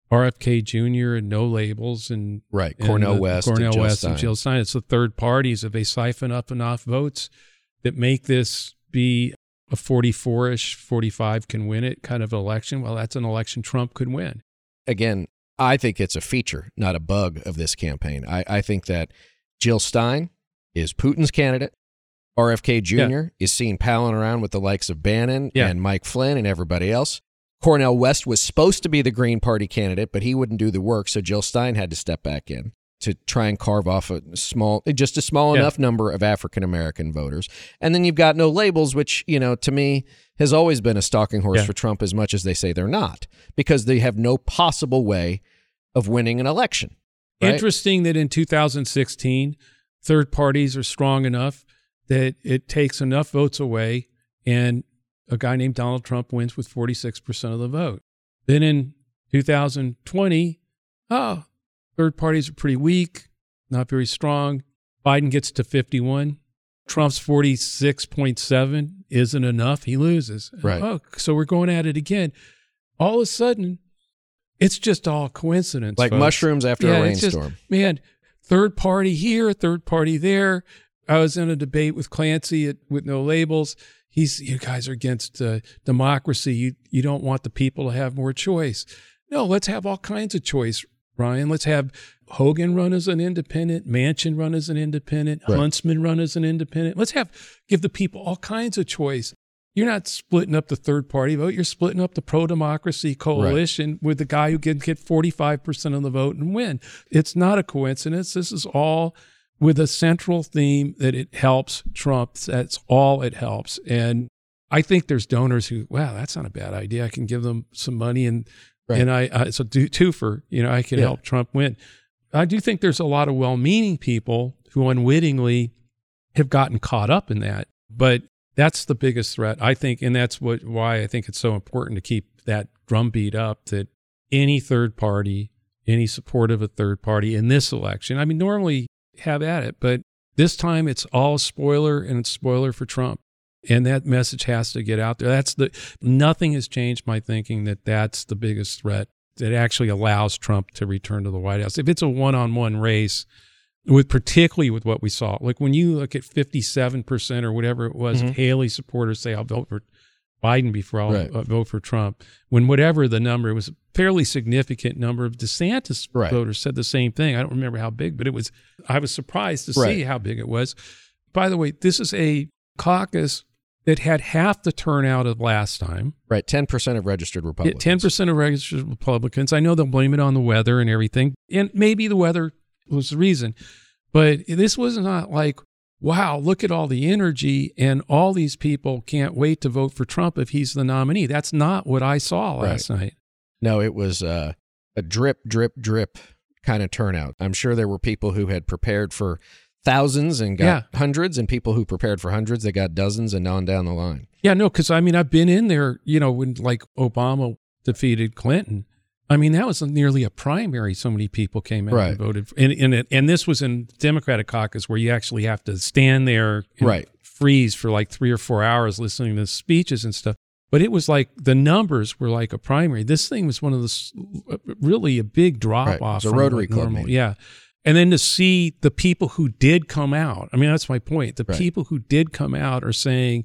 R F K Junior and No Labels and right and Cornel the, West, Cornel and Jill West Stein. and Jill Stein. It's the third parties if they siphon up enough votes that make this be a forty-four-ish, forty-five can win it kind of election. Well, that's an election Trump could win. Again, I think it's a feature, not a bug of this campaign. I, I think that Jill Stein is Putin's candidate. R F K Junior yeah. is seen palling around with the likes of Bannon yeah. and Mike Flynn and everybody else. Cornel West was supposed to be the Green Party candidate, but he wouldn't do the work, so Jill Stein had to step back in to try and carve off a small, just a small yeah. enough number of African-American voters. And then you've got No Labels, which, you know, to me has always been a stalking horse yeah. for Trump as much as they say they're not, because they have no possible way of winning an election. Right? Interesting that in two thousand sixteen, third parties are strong enough that it takes enough votes away and a guy named Donald Trump wins with forty-six percent of the vote. Then in two thousand twenty, oh, third parties are pretty weak, not very strong. Biden gets to fifty-one. Trump's forty-six point seven isn't enough. He loses. Right. Oh, so we're going at it again. All of a sudden, it's just all coincidence. Like folks. mushrooms after yeah, a rainstorm. Just, man, third party here, third party there. I was in a debate with Clancy at, with No Labels. He's, you guys are against uh, democracy. You you don't want the people to have more choice. No, let's have all kinds of choice, Ryan. Let's have Hogan run as an independent, Manchin run as an independent, right. Huntsman run as an independent. Let's have give the people all kinds of choice. You're not splitting up the third party vote. You're splitting up the pro-democracy coalition right. with the guy who can get forty-five percent of the vote and win. It's not a coincidence. This is all with a central theme that it helps Trump. That's all it helps. And I think there's donors who, wow, that's not a bad idea. I can give them some money and right. and I, I so do twofer, you know, I can yeah. help Trump win. I do think there's a lot of well-meaning people who unwittingly have gotten caught up in that. But that's the biggest threat, I think, and that's what why I think it's so important to keep that drumbeat up, that any third party, any support of a third party in this election, I mean, normally have at it, but this time it's all spoiler, and it's spoiler for Trump, and that message has to get out there. That's the nothing has changed my thinking that that's the biggest threat that actually allows Trump to return to the White House. If it's a one-on-one race, with particularly with what we saw, like when you look at fifty-seven percent or whatever it was, mm-hmm. Haley supporters say I'll vote for Biden before I'll right. uh, vote for Trump. When whatever the number, it was a fairly significant number of DeSantis right. voters said the same thing. I don't remember how big, but it was, I was surprised to right. see how big it was. By the way, this is a caucus that had half the turnout of last time. Right, ten percent of registered Republicans. ten percent of registered Republicans. I know they'll blame it on the weather and everything, and maybe the weather was the reason, but this was not like, wow, look at all the energy and all these people can't wait to vote for Trump if he's the nominee. That's not what I saw last right. night. No, it was uh, a drip, drip, drip kind of turnout. I'm sure there were people who had prepared for thousands and got yeah. hundreds, and people who prepared for hundreds that got dozens and on down the line. Yeah, no, because I mean, I've been in there, you know, when like Obama defeated Clinton. I mean, that was nearly a primary. So many people came out right. and voted. And, and, it, and this was in Democratic caucus where you actually have to stand there and right. freeze for like three or four hours listening to speeches and stuff. But it was like the numbers were like a primary. This thing was one of the really a big drop right. off. It's a Rotary Club meeting. Yeah. And then to see the people who did come out, I mean, that's my point. The right. people who did come out are saying,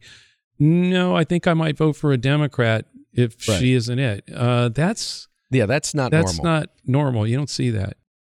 no, I think I might vote for a Democrat if right. she isn't it. Uh, that's... Yeah, that's not That's normal. not normal. You don't see that.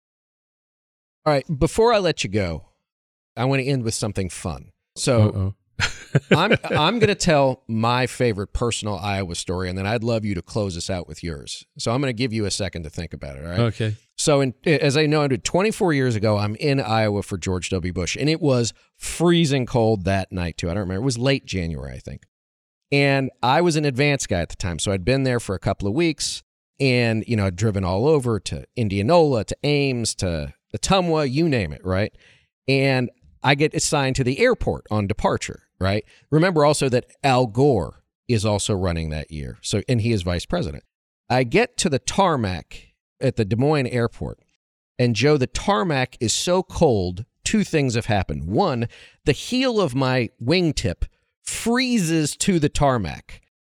All right, before I let you go, I want to end with something fun. So I'm I'm going to tell my favorite personal Iowa story, and then I'd love you to close us out with yours. So I'm going to give you a second to think about it, all right? Okay. So in, as I know, I did twenty-four years ago, I'm in Iowa for George W. Bush, and it was freezing cold that night, too. I don't remember. It was late January, I think. And I was an advance guy at the time, so I'd been there for a couple of weeks. And, you know, I'd driven all over to Indianola, to Ames, to Ottumwa, you name it, right? And I get assigned to the airport on departure, right? Remember also that Al Gore is also running that year, so and he is vice president. I get to the tarmac at the Des Moines airport, and Joe, the tarmac is so cold, two things have happened. One, the heel of my wingtip freezes to the tarmac.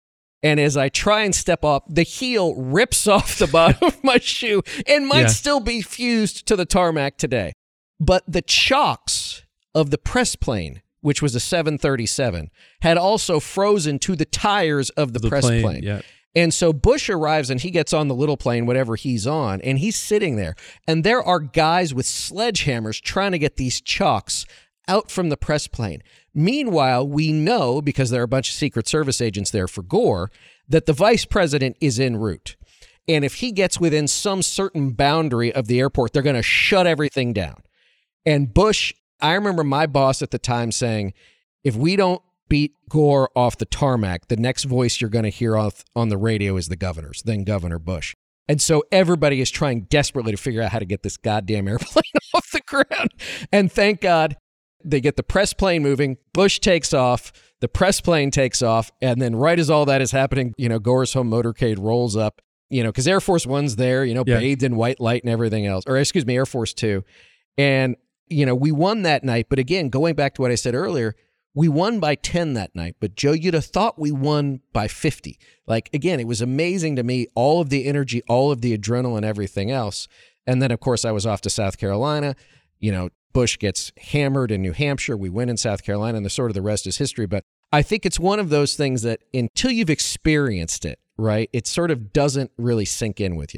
And as I try and step off, the heel rips off the bottom of my shoe and might yeah. still be fused to the tarmac today. But the chocks of the press plane, which was a seven thirty-seven, had also frozen to the tires of the, the press plane. plane. Yeah. And so Bush arrives and he gets on the little plane, whatever he's on, and he's sitting there. And there are guys with sledgehammers trying to get these chocks out from the press plane. Meanwhile, we know, because there are a bunch of Secret Service agents there for Gore, that the vice president is en route. And if he gets within some certain boundary of the airport, they're going to shut everything down. And Bush, I remember my boss at the time saying, if we don't beat Gore off the tarmac, the next voice you're going to hear off on the radio is the governor's, then Governor Bush. And so everybody is trying desperately to figure out how to get this goddamn airplane off the ground. And thank God, they get the press plane moving. Bush takes off. The press plane takes off. And then right as all that is happening, you know, Gore's home motorcade rolls up, you know, because Air Force One's there, you know, yeah. bathed in white light and everything else. Or excuse me, Air Force Two. And, you know, we won that night. But again, going back to what I said earlier, we won by ten that night. But Joe, you'd have thought we won by fifty. Like, again, it was amazing to me, all of the energy, all of the adrenaline, everything else. And then, of course, I was off to South Carolina. You know, Bush gets hammered in New Hampshire. We win in South Carolina, and the sort of the rest is history. But I think it's one of those things that until you've experienced it, right, it sort of doesn't really sink in with you.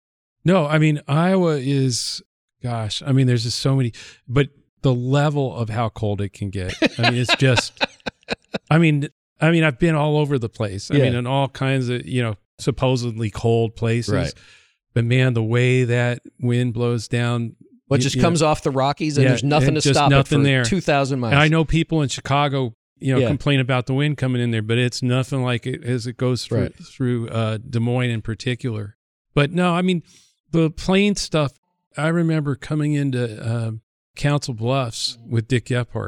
No, I mean, Iowa is, gosh, I mean, there's just so many, but the level of how cold it can get, I mean, it's just, I mean, I mean, I've been all over the place. I yeah. mean, in all kinds of, you know, supposedly cold places. Right. But man, the way that wind blows down, Well, it just comes know, off the Rockies, and yeah, there's nothing to stop nothing it for there. two thousand miles. And I know people in Chicago, you know, yeah. complain about the wind coming in there, but it's nothing like it as it goes through, right. through uh, Des Moines in particular. But no, I mean, the plane stuff, I remember coming into uh, Council Bluffs with Dick Gephardt,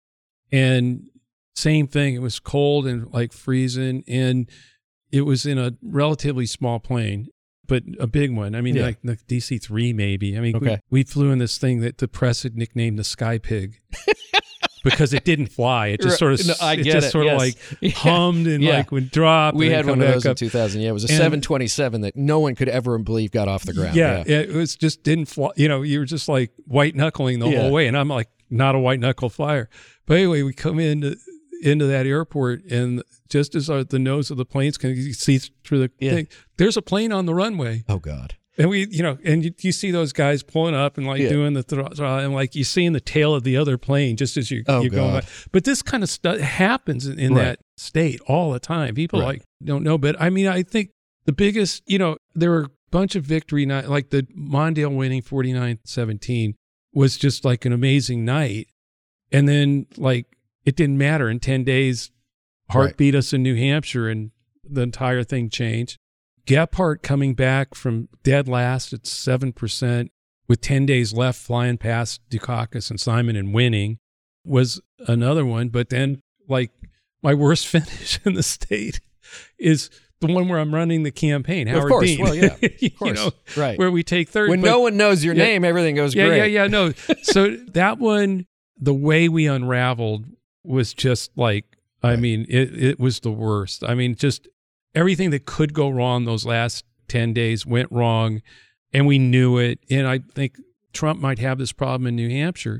and same thing. It was cold and like freezing, and it was in a relatively small plane. But a big one. I mean, yeah. like the D C three maybe. I mean, okay. we, we flew in this thing that the press had nicknamed the Sky Pig because it didn't fly. It just sort of, no, I it just it. sort yes. of like yeah. hummed and yeah. like would drop. We had one of those in two thousand. Yeah, it was a and, seven twenty-seven that no one could ever believe got off the ground. Yeah, yeah. it was just didn't fly. You know, you were just like white knuckling the yeah. whole way, and I'm like not a white knuckle flyer. But anyway, we come into into that airport, and just as our, the nose of the planes can you see through the yeah. thing, there's a plane on the runway. Oh God! And we, you know, and you, you see those guys pulling up and like yeah. doing the throttle, and like you seeing the tail of the other plane just as you oh, you're going by. But this kind of stuff happens in, in right. that state all the time. People right. like don't know, but I mean, I think the biggest, you know, there were a bunch of victory night, like the Mondale winning forty-nine seventeen was just like an amazing night, and then like. It didn't matter. In ten days, Hart right. beat us in New Hampshire, and the entire thing changed. Gephardt coming back from dead last at seven percent with ten days left, flying past Dukakis and Simon and winning was another one. But then, like, my worst finish in the state is the one where I'm running the campaign, Howard of course. Dean. Well, yeah, of course. You know, right. Where we take third. When but, no one knows your yeah, name, everything goes yeah, great. Yeah, yeah, no. So that one, the way we unraveled was just like, I right. mean, it, it was the worst. I mean, just everything that could go wrong those last ten days went wrong, and we knew it. And I think Trump might have this problem in New Hampshire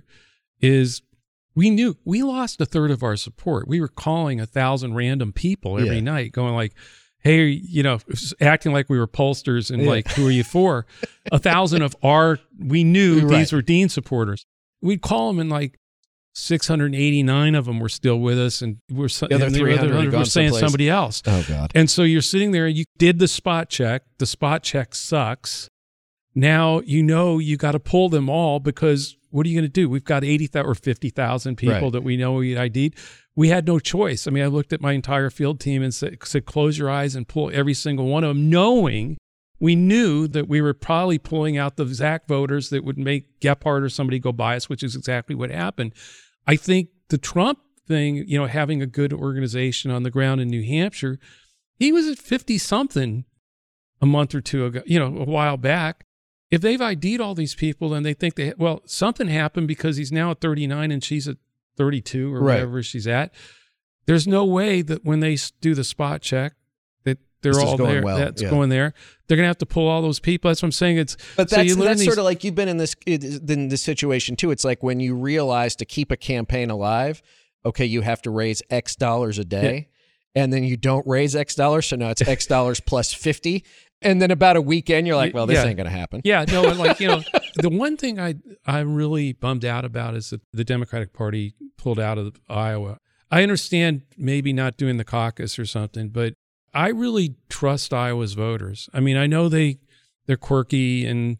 is we knew we lost a third of our support. We were calling a thousand random people every yeah. night going like, hey, you know, acting like we were pollsters and yeah. like, who are you for? A thousand of our, we knew right. these were Dean supporters. We'd call them and like, six hundred eighty-nine of them were still with us, and we're, the other and three hundred were saying someplace. somebody else. Oh, God. And so you're sitting there, and you did the spot check. The spot check sucks. Now you know you got to pull them all because what are you going to do? We've got eighty thousand or fifty thousand people right. that we know we I D'd. We had no choice. I mean, I looked at my entire field team and said, said, close your eyes and pull every single one of them, knowing we knew that we were probably pulling out the Zach voters that would make Gephardt or somebody go by us, which is exactly what happened. I think the Trump thing, you know, having a good organization on the ground in New Hampshire, he was at fifty-something a month or two ago, you know, a while back. If they've I D'd all these people and they think they, well, something happened because he's now at thirty-nine and she's at thirty-two or right. whatever she's at. There's no way that when they do the spot check that they're this all going there. Well. That's yeah. going there. They're going to have to pull all those people. That's what I'm saying. It's But so that's, you learn that's these, sort of like you've been in this in this situation too. It's like when you realize to keep a campaign alive, okay, you have to raise X dollars a day, yeah. and then you don't raise X dollars, so now it's X dollars plus fifty. And then about a weekend, you're like, well, this yeah. ain't going to happen. Yeah, no, and like, you know, the one thing I, I'm really bummed out about is that the Democratic Party pulled out of Iowa. I understand maybe not doing the caucus or something, but I really trust Iowa's voters. I mean, I know they, they're quirky, and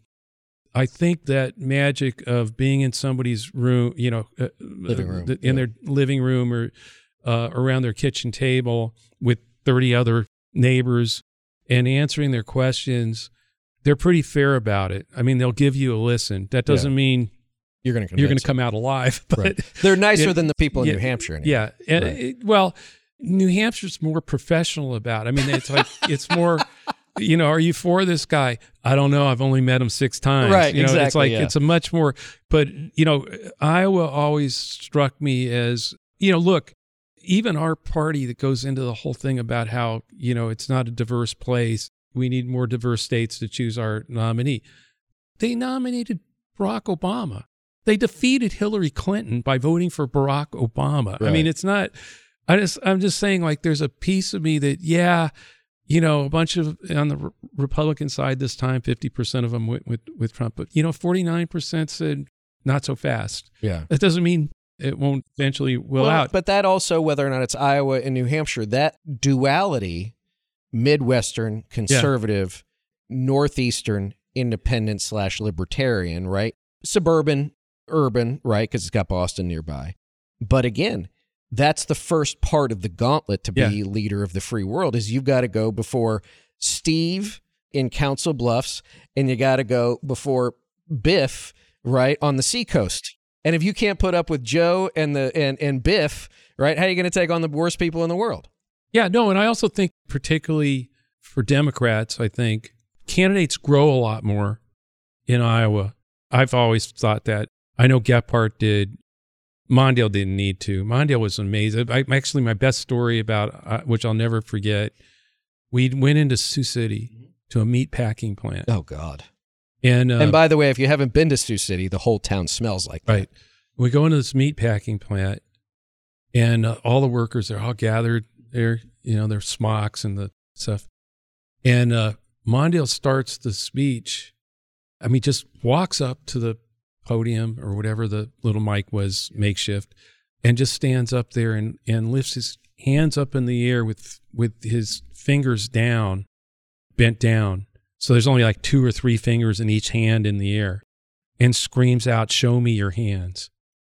I think that magic of being in somebody's room, you know, uh, living room, in yeah. their living room or uh, around their kitchen table with thirty other neighbors and answering their questions, they're pretty fair about it. I mean, they'll give you a listen. That doesn't yeah. mean you're going to you're going to come out alive. But right. they're nicer it, than the people in yeah, New Hampshire. Anyway. Yeah. And right. it, well, New Hampshire's more professional about it. I mean, it's like, it's more, you know, are you for this guy? I don't know. I've only met him six times. Right. You know, exactly, it's like, yeah. it's a much more, but, you know, Iowa always struck me as, you know, look, even our party that goes into the whole thing about how, you know, it's not a diverse place. We need more diverse states to choose our nominee. They nominated Barack Obama. They defeated Hillary Clinton by voting for Barack Obama. Right. I mean, it's not, I just, I'm just saying, like, there's a piece of me that, yeah, you know, a bunch of, on the Republican side this time, fifty percent of them went with, with Trump, but, you know, forty-nine percent said not so fast. Yeah. That doesn't mean it won't eventually will well, out. But that also, whether or not it's Iowa and New Hampshire, that duality, Midwestern, conservative, yeah. Northeastern, independent slash libertarian, right? Suburban, urban, right? Because it's got Boston nearby. But again, that's the first part of the gauntlet to be yeah. leader of the free world is you've got to go before Steve in Council Bluffs, and you got to go before Biff, right, on the seacoast. And if you can't put up with Joe and the and, and Biff, right, how are you going to take on the worst people in the world? Yeah, no, and I also think particularly for Democrats, I think candidates grow a lot more in Iowa. I've always thought that. I know Gephardt did. Mondale didn't need to. Mondale was amazing. I, actually, my best story about, uh, which I'll never forget, we went into Sioux City to a meat packing plant. Oh, God. And uh, and by the way, if you haven't been to Sioux City, the whole town smells like that. Right. We go into this meat packing plant, and uh, all the workers are all gathered there, you know, their smocks and the stuff. And uh, Mondale starts the speech. I mean, just walks up to the podium or whatever the little mic was, makeshift, and just stands up there and, and lifts his hands up in the air with with his fingers down, bent down. So there's only like two or three fingers in each hand in the air, and screams out, "Show me your hands."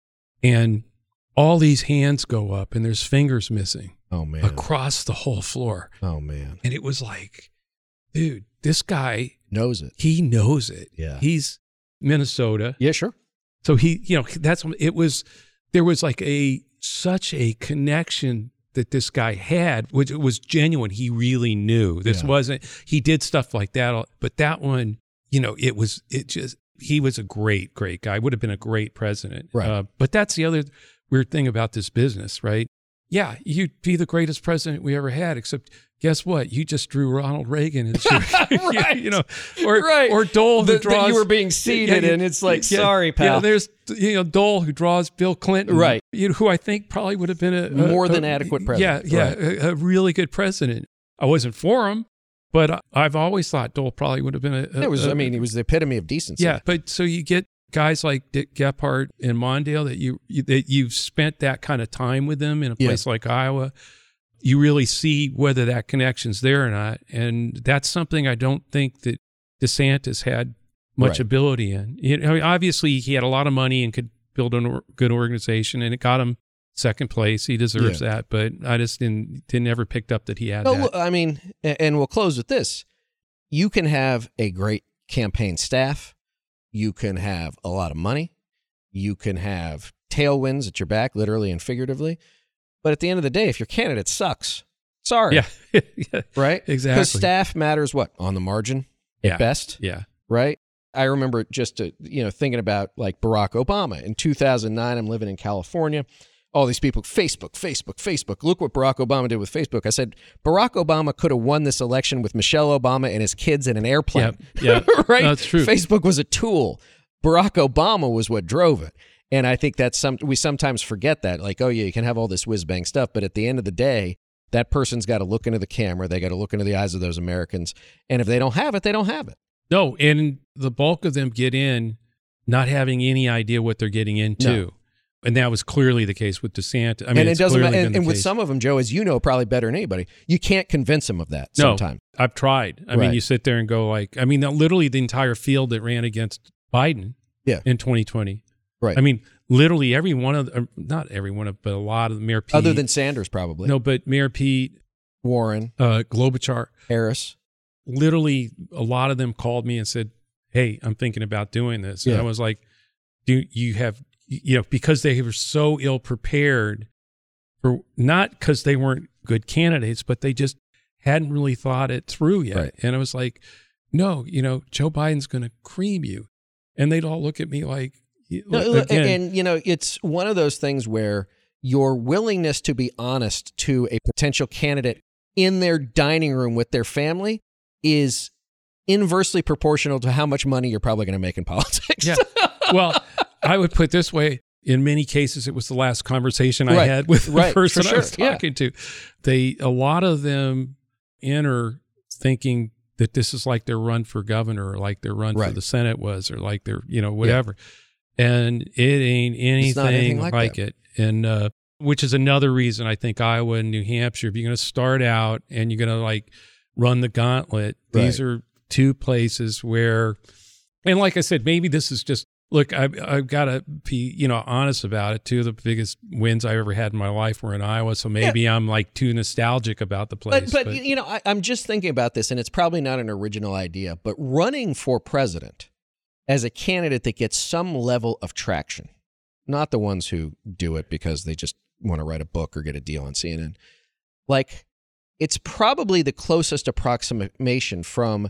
And all these hands go up, and there's fingers missing. Oh, man. Across the whole floor. Oh, man. And it was like, dude, this guy knows it. He knows it. Yeah. He's Minnesota. Yeah, sure. So he, you know, that's, it was, there was like a, such a connection that this guy had, which was genuine. He really knew. This yeah. wasn't, he did stuff like that, but that one, you know, it was, it just, he was a great, great guy. Would have been a great president. Right. Uh, but that's the other weird thing about this business, right? Yeah, you'd be the greatest president we ever had, except guess what? You just drew Ronald Reagan as your, right. you know, or right. or Dole who the, draws. That you were being seated, yeah, and it's like, yeah, sorry, pal. Yeah, there's you know Dole who draws Bill Clinton, right? You know, who I think probably would have been a, a more than a, adequate president. Yeah, yeah, right. a, a really good president. I wasn't for him, but I've always thought Dole probably would have been a. a it was. a, I mean, he was the epitome of decency. Yeah, but so you get guys like Dick Gephardt and Mondale that you, you that you've spent that kind of time with them in a place yeah. like Iowa. You really see whether that connection's there or not, and that's something I don't think that DeSantis had much right. ability in. You know, obviously, he had a lot of money and could build a or- good organization, and it got him second place. He deserves yeah. that, but I just didn't didn't ever picked up that he had no, that. I mean, and we'll close with this: you can have a great campaign staff. You can have a lot of money. You can have tailwinds at your back, literally and figuratively. But at the end of the day, if your candidate sucks, sorry. Yeah. yeah. Right? Exactly. Because staff matters what? On the margin yeah. at best? Yeah. Right? I remember just, to, you know, thinking about like Barack Obama. In two thousand nine, I'm living in California. all these people, Facebook, Facebook, Facebook. Look what Barack Obama did with Facebook. I said, Barack Obama could have won this election with Michelle Obama and his kids in an airplane. Yeah, yeah. Right? That's true. Facebook was a tool. Barack Obama was what drove it. And I think that's some, we sometimes forget that. Like, oh, yeah, you can have all this whiz-bang stuff, but at the end of the day, that person's got to look into the camera. They got to look into the eyes of those Americans. And if they don't have it, they don't have it. No, and the bulk of them get in not having any idea what they're getting into. No. And that was clearly the case with DeSantis. I mean, and it it's doesn't clearly matter. been And, the and with case. some of them, Joe, as you know, probably better than anybody, you can't convince them of that no, sometimes. I've tried. I Right. mean, you sit there and go like, I mean, literally the entire field that ran against Biden yeah. in twenty twenty. Right. I mean, literally every one of, the, not every one of, but a lot of the Mayor Pete. Other than Sanders, probably. No, but Mayor Pete, Warren, uh, Klobuchar, Harris. Literally a lot of them called me and said, hey, I'm thinking about doing this. And Yeah. I was like, do you have, you know, because they were so ill prepared for, not because they weren't good candidates, but they just hadn't really thought it through yet. Right. And I was like, no, you know, Joe Biden's going to cream you. And they'd all look at me like, No, again, and, you know, it's one of those things where your willingness to be honest to a potential candidate in their dining room with their family is inversely proportional to how much money you're probably going to make in politics. Yeah. Well, I would put it this way. In many cases, it was the last conversation I Right. had with the Right. person For sure. I was talking to. They, a lot of them enter thinking that this is like their run for governor or like their run Right. for the Senate was or like their, you know, whatever. And it ain't anything, not anything like, like it. And, uh, which is another reason I think Iowa and New Hampshire, if you're going to start out and you're going to like run the gauntlet, these Right. are two places where, and like I said, maybe this is just, look, I've, I've got to be, you know, honest about it. Two of the biggest wins I ever had in my life were in Iowa. So maybe yeah. I'm like too nostalgic about the place. But, but, but you know, I, I'm just thinking about this, and it's probably not an original idea, but running for president as a candidate that gets some level of traction, not the ones who do it because they just want to write a book or get a deal on C N N. Like, it's probably the closest approximation from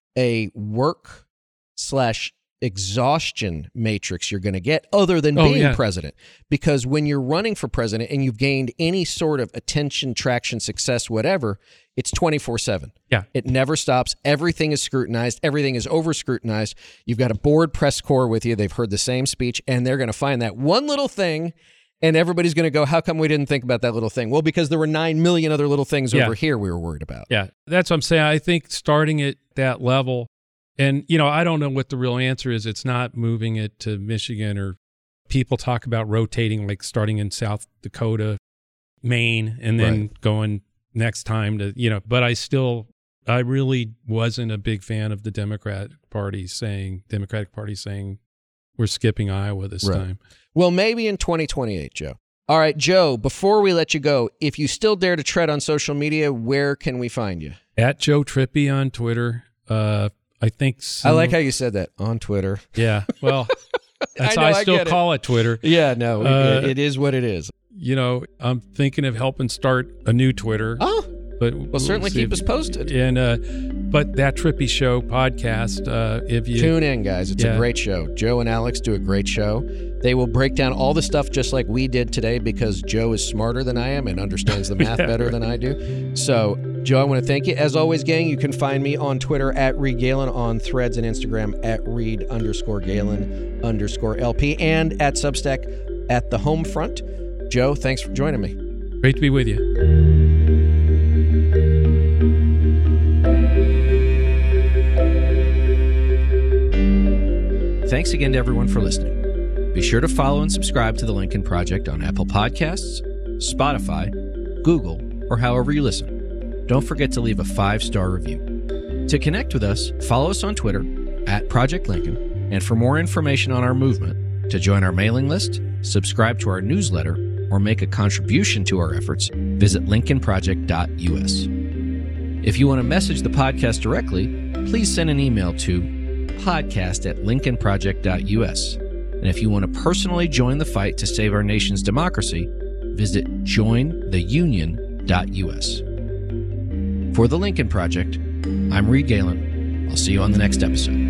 a work slash exhaustion matrix you're going to get other than Oh, being yeah. president. Because when you're running for president and you've gained any sort of attention, traction, success, whatever, it's twenty-four seven. Yeah. It never stops. Everything is scrutinized. Everything is over scrutinized. You've got a board press corps with you. They've heard the same speech, and they're going to find that one little thing, and everybody's going to go, how come we didn't think about that little thing? Well, because there were nine million other little things Yeah. over here we were worried about. Yeah, that's what I'm saying. I think starting at that level, and, you know, I don't know what the real answer is. It's not moving it to Michigan, or people talk about rotating, like starting in South Dakota, Maine, and then Right. going next time to, you know, but I still, I really wasn't a big fan of the Democratic Party saying, Democratic Party saying, we're skipping Iowa this Right. time. Well, maybe in twenty twenty-eight, Joe. All right, Joe, before we let you go, if you still dare to tread on social media, where can we find you? At Joe Trippi on Twitter. Uh, I think some, I like how you said that, on Twitter. Yeah, well, that's I how know, I I still get it. call it Twitter. Yeah, no, Uh, it, it is what it is. You know, I'm thinking of helping start a new Twitter. Oh, but well, certainly see keep if- us posted. And uh, but that Trippy Show podcast, uh, if you Tune in, guys. It's Yeah. a great show. Joe and Alex do a great show. They will break down all the stuff just like we did today because Joe is smarter than I am and understands the math Yeah, better right. than I do. So, Joe, I want to thank you. As always, gang, you can find me on Twitter at Reed Galen, on Threads and Instagram at Reed underscore Galen underscore L P, and at Substack at The Home Front. Joe, thanks for joining me. great to be with you. Thanks again to everyone for listening. Be sure to follow and subscribe to The Lincoln Project on Apple Podcasts, Spotify, Google, or however you listen. Don't forget to leave a five-star review. To connect with us, follow us on Twitter at Project Lincoln, and for more information on our movement, to join our mailing list, subscribe to our newsletter, or make a contribution to our efforts, visit lincoln project dot U S. If you want to message the podcast directly, please send an email to podcast at lincoln project dot U S. And if you want to personally join the fight to save our nation's democracy, visit join the union dot U S. For the Lincoln Project, I'm Reed Galen. I'll see you on the next episode.